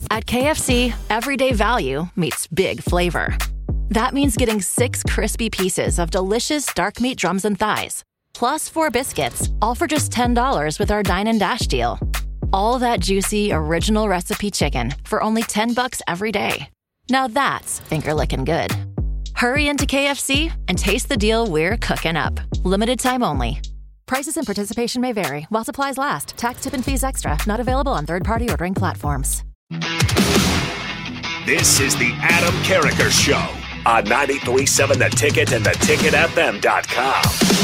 At KFC, everyday value meets big flavor. That means getting 6 crispy pieces of delicious dark meat drums and thighs, plus 4 biscuits, all for just $10 with our Dine and Dash deal. All that juicy, original recipe chicken for only $10 every day. Now that's finger-licking good. Hurry into KFC and taste the deal we're cooking up. Limited time only. Prices and participation may vary while supplies last. Tax, tip, and fees extra. Not available on third-party ordering platforms. This is the Adam Carriker Show on 93.7 The Ticket and theticketfm.com.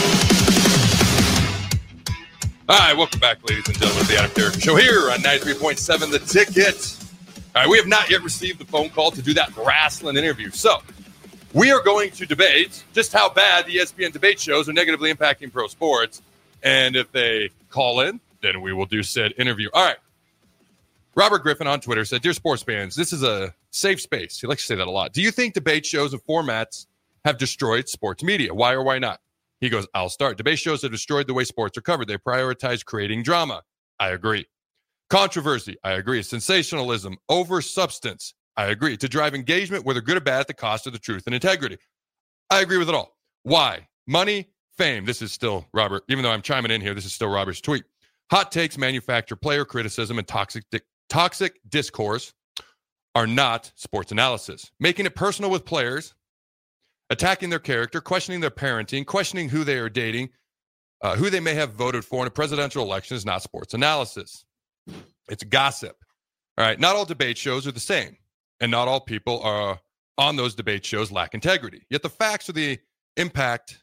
All right, welcome back, ladies and gentlemen, to the Adam Carriker Show here on 93.7 The Ticket. All right, we have not yet received the phone call to do that wrestling interview. So we are going to debate just how bad the ESPN debate shows are negatively impacting pro sports. And if they call in, then we will do said interview. All right. Robert Griffin on Twitter said, "Dear sports fans, this is a safe space." He likes to say that a lot. "Do you think debate shows and formats have destroyed sports media? Why or why not?" He goes, "I'll start. Debate shows have destroyed the way sports are covered. They prioritize creating drama." I agree. Controversy. I agree. Sensationalism over substance. I agree. To drive engagement, whether good or bad, at the cost of the truth and integrity. I agree with it all. Why? Money, fame. This is still Robert. Even though I'm chiming in here, this is still Robert's tweet. Hot takes, manufacture player criticism, and toxic discourse are not sports analysis. Making it personal with players, attacking their character, questioning their parenting, questioning who they are dating, who they may have voted for in a presidential election is not sports analysis. It's gossip. All right. Not all debate shows are the same, and not all people are on those debate shows lack integrity. Yet the facts are the impact.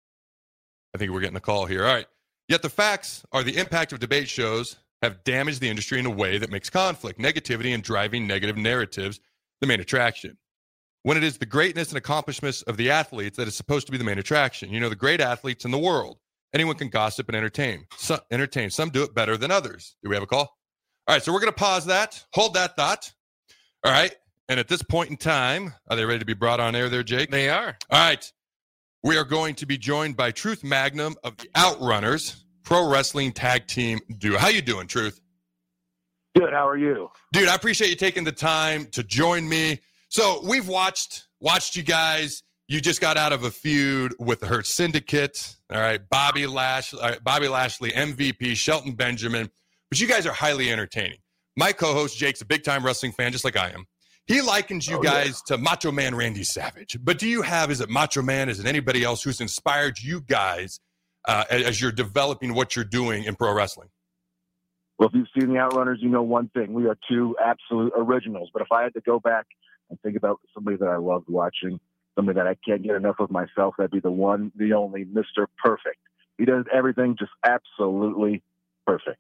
I think we're getting a call here. All right. Yet the facts are the impact of debate shows have damaged the industry in a way that makes conflict, negativity, and driving negative narratives the main attraction. When it is the greatness and accomplishments of the athletes that is supposed to be the main attraction. You know, the great athletes in the world. Anyone can gossip and entertain. Some do it better than others. Do we have a call? All right, so we're going to pause that. Hold that thought. All right, and at this point in time, are they ready to be brought on air there, Jake? They are. All right. We are going to be joined by Truth Magnum of the Outrunners Pro Wrestling Tag Team Duo. How you doing, Truth? Good. How are you? Dude, I appreciate you taking the time to join me. So we've watched you guys. You just got out of a feud with the Hurt Syndicate. All right, Bobby Lashley, MVP, Shelton Benjamin. But you guys are highly entertaining. My co-host, Jake's a big-time wrestling fan, just like I am. He likens you guys to Macho Man Randy Savage. But do you have, is it Macho Man, is it anybody else who's inspired you guys as you're developing what you're doing in pro wrestling? Well, if you've seen the Outrunners, you know one thing. We are two absolute originals. But if I had to go back and think about somebody that I loved watching, somebody that I can't get enough of myself, that'd be the one, the only Mr. Perfect. He does everything just absolutely perfect.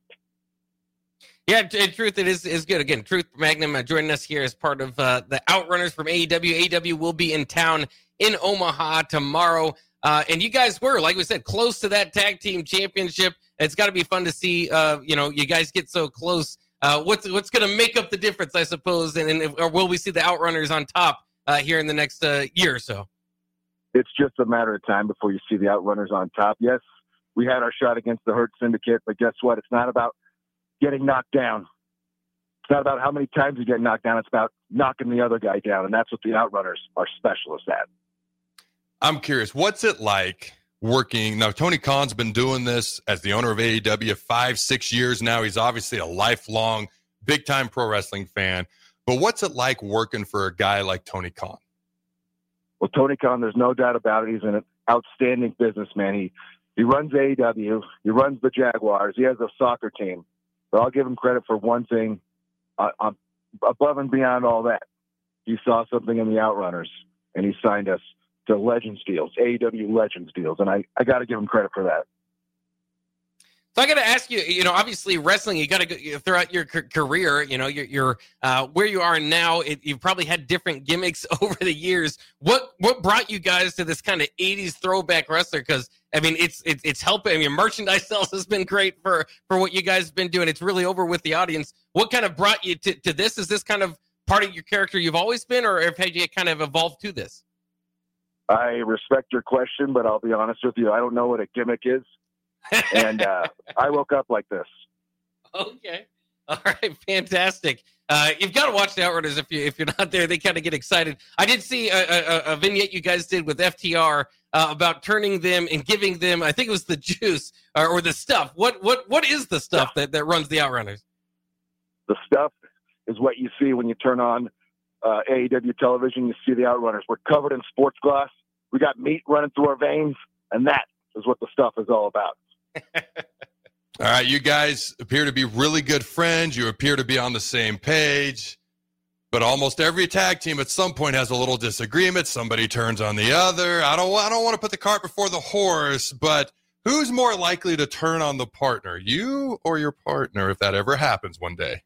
Yeah, in truth, it is good. Again, Truth Magnum joining us here as part of the Outrunners from AEW. AEW will be in town in Omaha tomorrow. And you guys were, like we said, close to that tag team championship. It's got to be fun to see, you guys get so close. What's going to make up the difference, I suppose? Or will we see the Outrunners on top here in the next year or so? It's just a matter of time before you see the Outrunners on top. Yes, we had our shot against the Hurt Syndicate, but guess what? It's not about getting knocked down. It's not about how many times you get knocked down. It's about knocking the other guy down, and that's what the Outrunners are specialists at. I'm curious, what's it like working? Now, Tony Khan's been doing this as the owner of AEW 5-6 years now. He's obviously a lifelong, big-time pro wrestling fan. But what's it like working for a guy like Tony Khan? Well, Tony Khan, there's no doubt about it. He's an outstanding businessman. He runs AEW. He runs the Jaguars. He has a soccer team. But I'll give him credit for one thing. Above and beyond all that, he saw something in the Outrunners, and he signed us to Legends deals, AEW Legends deals, and I got to give him credit for that. So I got to ask you, obviously wrestling, you got to go throughout your career, you're where you are now. You've probably had different gimmicks over the years. What brought you guys to this kind of 80s throwback wrestler? Because I mean, it's helping. I mean, merchandise sales has been great for what you guys have been doing. It's really over with the audience. What kind of brought you to this? Is this kind of part of your character you've always been, or have you kind of evolved to this? I respect your question, but I'll be honest with you. I don't know what a gimmick is. And I woke up like this. Okay. All right. Fantastic. You've got to watch the Outrunners if you're not there. They kind of get excited. I did see a vignette you guys did with FTR about turning them and giving them, I think it was the juice or the stuff. What is the stuff that runs the Outrunners? The stuff is what you see when you turn on AEW television. You see the Outrunners. We're covered in sports glass. We got meat running through our veins, and that is what the stuff is all about. All right, you guys appear to be really good friends. You appear to be on the same page. But almost every tag team at some point has a little disagreement. Somebody turns on the other. I don't want to put the cart before the horse, but who's more likely to turn on the partner, you or your partner, if that ever happens one day?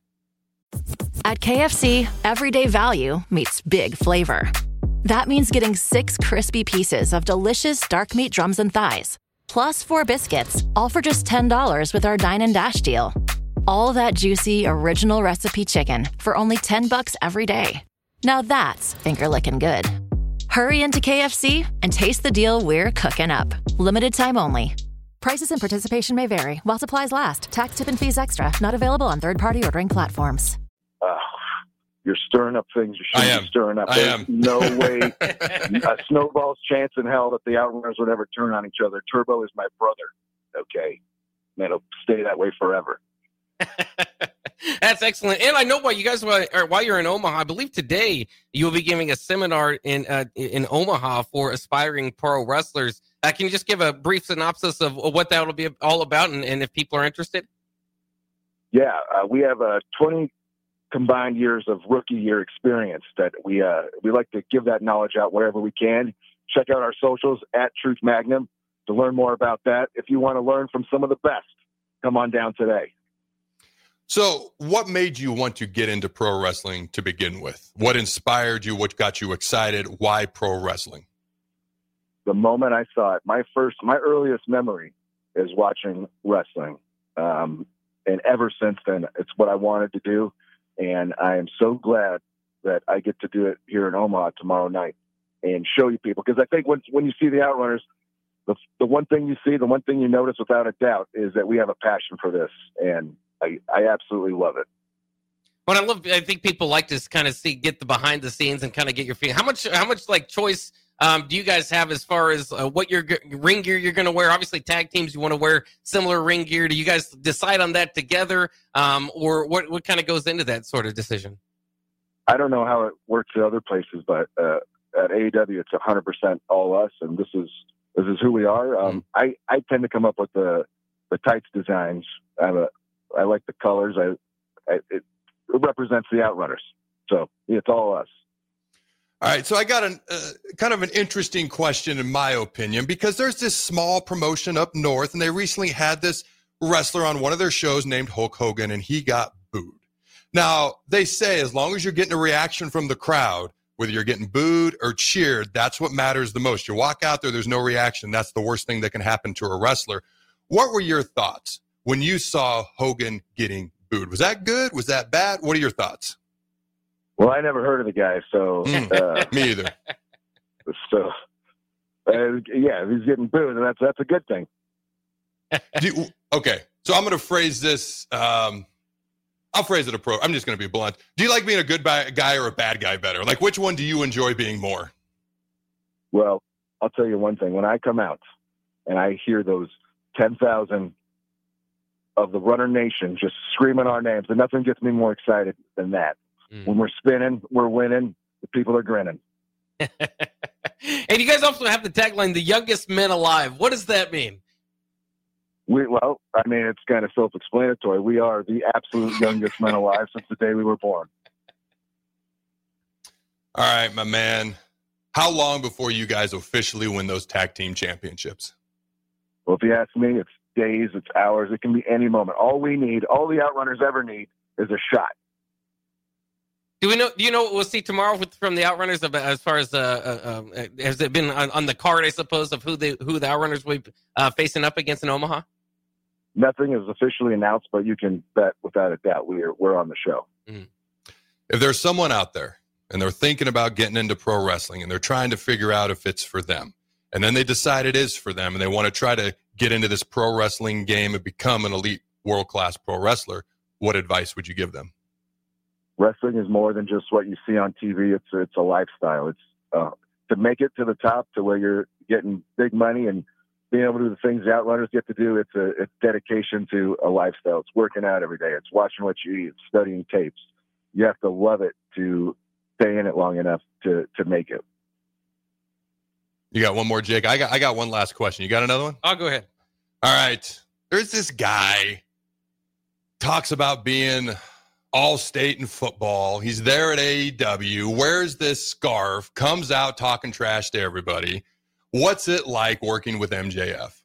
At KFC, everyday value meets big flavor. That means getting 6 crispy pieces of delicious dark meat drums and thighs, plus 4 biscuits, all for just $10 with our Dine and Dash deal. All that juicy, original recipe chicken for only $10 every day. Now that's finger-licking good. Hurry into KFC and taste the deal we're cooking up. Limited time only. Prices and participation may vary while supplies last. Tax, tip, and fees extra. Not available on third-party ordering platforms. You're stirring up things you shouldn't be stirring up. There's no way, a snowball's chance in hell that the Outrunners would ever turn on each other. Turbo is my brother, okay? And it'll stay that way forever. That's excellent. And I know while you're in Omaha, I believe today you will be giving a seminar in Omaha for aspiring pro wrestlers. Can you just give a brief synopsis of what that will be all about and if people are interested? Yeah, we have 20 combined years of rookie year experience that we like to give that knowledge out wherever we can. Check out our socials at Truth Magnum to learn more about that. If you want to learn from some of the best, come on down today. So what made you want to get into pro wrestling to begin with? What inspired you? What got you excited? Why pro wrestling? The moment I saw it, my earliest memory is watching wrestling. And ever since then, it's what I wanted to do. And I am so glad that I get to do it here in Omaha tomorrow night and show you people. Because I think when you see the Outrunners, the one thing you see, the one thing you notice without a doubt is that we have a passion for this. And I absolutely love it. I think people like to kind of get the behind the scenes and kind of get your feeling. How much like choice do you guys have as far as what your ring gear you're going to wear? Obviously, tag teams, you want to wear similar ring gear. Do you guys decide on that together, or what kind of goes into that sort of decision? I don't know how it works at other places, but at AEW, it's 100% all us, and this is who we are. I tend to come up with the tights designs. I like the colors. It represents the Outrunners, so it's all us. All right, so I got kind of an interesting question in my opinion, because there's this small promotion up north, and they recently had this wrestler on one of their shows named Hulk Hogan, and he got booed. Now, they say as long as you're getting a reaction from the crowd, whether you're getting booed or cheered, that's what matters the most. You walk out there's no reaction. That's the worst thing that can happen to a wrestler. What were your thoughts when you saw Hogan getting booed? Was that good? Was that bad? What are your thoughts? Well, I never heard of the guy, so me either. So, yeah, he's getting booed, and that's a good thing. Okay, so I'm going to phrase this. I'll phrase it I'm just going to be blunt. Do you like being a good guy or a bad guy better? Like, which one do you enjoy being more? Well, I'll tell you one thing. When I come out and I hear those 10,000 of the Runner Nation just screaming our names, and nothing gets me more excited than that. When we're spinning, we're winning, the people are grinning. And you guys also have the tagline, the youngest men alive. What does that mean? It's kind of self-explanatory. We are the absolute youngest men alive since the day we were born. All right, my man. How long before you guys officially win those tag team championships? Well, if you ask me, it's days, it's hours. It can be any moment. All the Outrunners ever need is a shot. Do you know what we'll see tomorrow from the Outrunners as far as has it been on the card, I suppose, of who the Outrunners will be facing up against in Omaha? Nothing is officially announced, but you can bet without a doubt we're on the show. If there's someone out there and they're thinking about getting into pro wrestling and they're trying to figure out if it's for them, and then they decide it is for them and they want to try to get into this pro wrestling game and become an elite world-class pro wrestler, what advice would you give them? wrestling is more than just what you see on TV. It's a lifestyle. It's to make it to the top, to where you're getting big money and being able to do the things the Outrunners get to do. It's dedication to a lifestyle. It's working out every day. It's watching what you eat. It's studying tapes. You have to love it to stay in it long enough to make it. You got one more, Jake? I got one last question. You got another one? I'll go ahead. All right. There's this guy talks about being all-state in football. He's there at AEW, wears this scarf, comes out talking trash to everybody. What's it like working with MJF?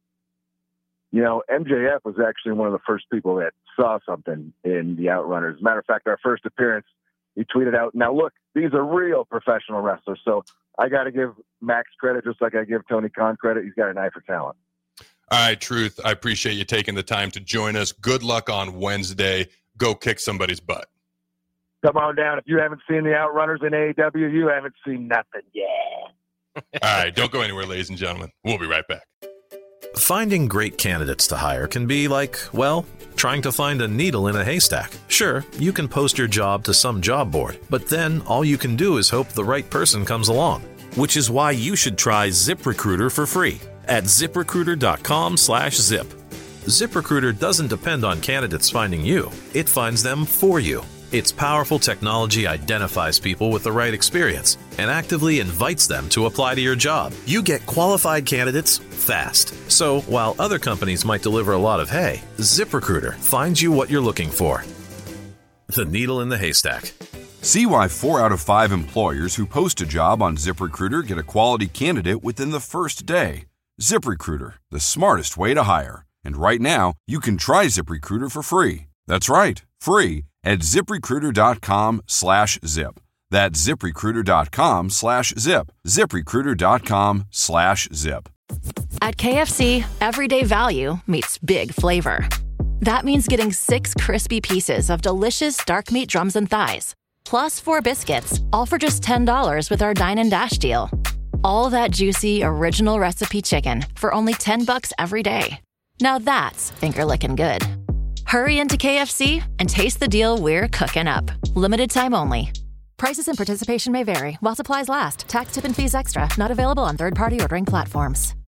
You know, MJF was actually one of the first people that saw something in the Outrunners. As a matter of fact, our first appearance, he tweeted out, "Now look, these are real professional wrestlers." So I got to give Max credit just like I give Tony Khan credit. He's got an eye for talent. All right, Truth, I appreciate you taking the time to join us. Good luck on Wednesday. Go kick somebody's butt. Come on down. If you haven't seen the Outrunners in AEW, you haven't seen nothing. Yeah. All right, don't go anywhere, ladies and gentlemen. We'll be right back. Finding great candidates to hire can be like, well, trying to find a needle in a haystack. Sure, you can post your job to some job board, but then all you can do is hope the right person comes along. Which is why you should try ZipRecruiter for free at ZipRecruiter.com/zip. ZipRecruiter doesn't depend on candidates finding you. It finds them for you. Its powerful technology identifies people with the right experience and actively invites them to apply to your job. You get qualified candidates fast. So while other companies might deliver a lot of hay, ZipRecruiter finds you what you're looking for. The needle in the haystack. See why 4 out of 5 employers who post a job on ZipRecruiter get a quality candidate within the first day. ZipRecruiter, the smartest way to hire. And right now, you can try ZipRecruiter for free. That's right, free at ZipRecruiter.com/zip. That's ZipRecruiter.com/zip. ZipRecruiter.com/zip. At KFC, everyday value meets big flavor. That means getting 6 crispy pieces of delicious dark meat drums and thighs, plus 4 biscuits, all for just $10 with our Dine and Dash deal. All that juicy, original recipe chicken for only $10 every day. Now that's finger-licking good. Hurry into KFC and taste the deal we're cooking up. Limited time only. Prices and participation may vary while supplies last. Tax, tip, and fees extra. Not available on third-party ordering platforms.